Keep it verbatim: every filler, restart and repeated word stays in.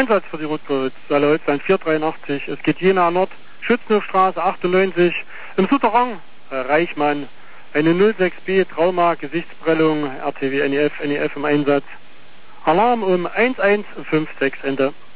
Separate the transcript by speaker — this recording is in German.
Speaker 1: Einsatz für die Rotcoats, Saale Holstein vier acht drei. Es geht Jena Nord, Schützenhofstraße achtundneunzig. Im Souterrain, Herr Reichmann, eine null sechs B, Trauma, Gesichtsprellung, R T W N E F, N E F im Einsatz. Alarm um eins eins fünf sechs, Ende.